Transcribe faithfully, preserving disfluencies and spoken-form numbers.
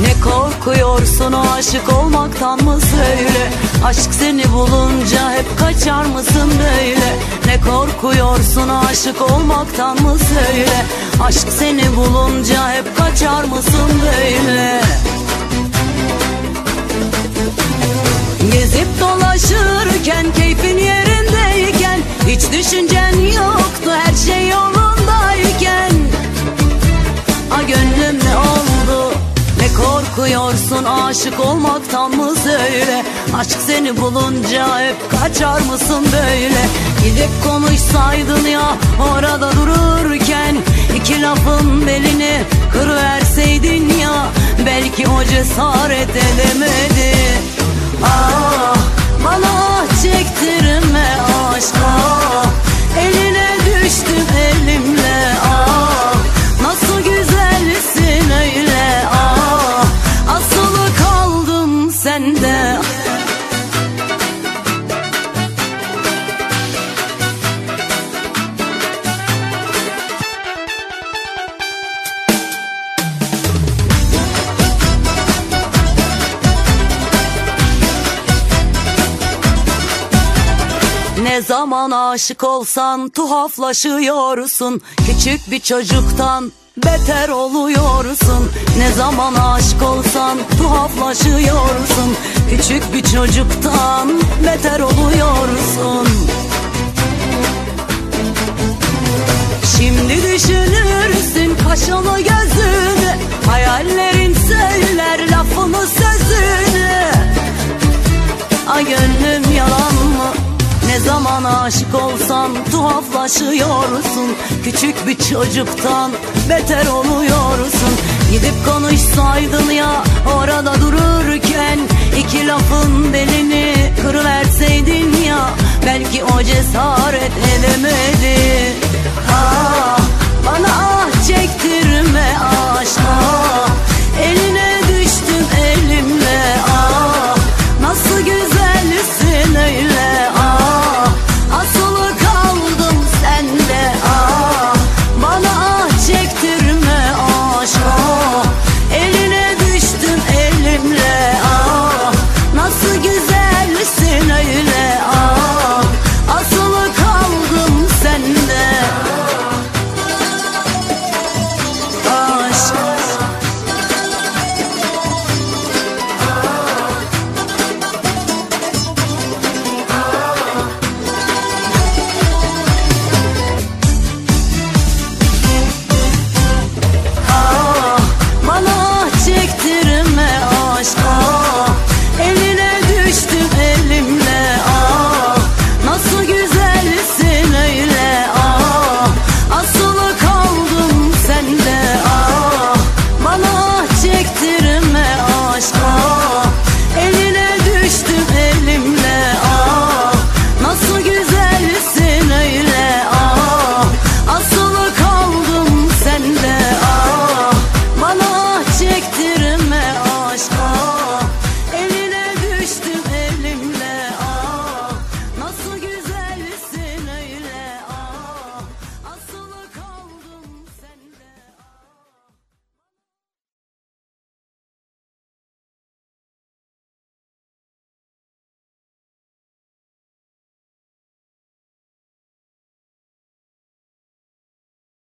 Ne korkuyorsun aşık olmaktan mı söyle? Aşk seni bulunca hep kaçar mısın böyle? Ne korkuyorsun aşık olmaktan mı söyle? Aşk seni bulunca hep kaçar mısın böyle? Gezip dolaşırken, keyfin yerindeyken, hiç düşüncen yoktu her şey yolundayken. A gönlüm ne oldu? Ne korkuyorsun aşık olmaktan mı söyle? Aşk seni bulunca hep kaçar mısın böyle? Gidip konuşsaydın ya orada dururken, iki lafın belini kırıverseydin ya, belki o cesaret edemedi. Ah, bana ah çektirme aşk, ah, eline düştüm elimle, ah, nasıl güzelsin öyle, ah, asılı kaldım sende. Ne zaman aşık olsan tuhaflaşıyorsun, küçük bir çocuktan beter oluyorsun. Ne zaman aşık olsan tuhaflaşıyorsun, küçük bir çocuktan beter oluyorsun. Şimdi düşünürsün kaşını gözünü, hayallerin söyler lafını sözünü. Ay gönlüm yalan mı? Ne zaman aşık olsan tuhaflaşıyorsun, küçük bir çocuktan beter oluyorsun. Gidip konuşsaydın ya orada dururken, iki lafın belini kırıverseydin ya, belki o cesaret edemedi. Ah, bana ah çektirme aşk, ah,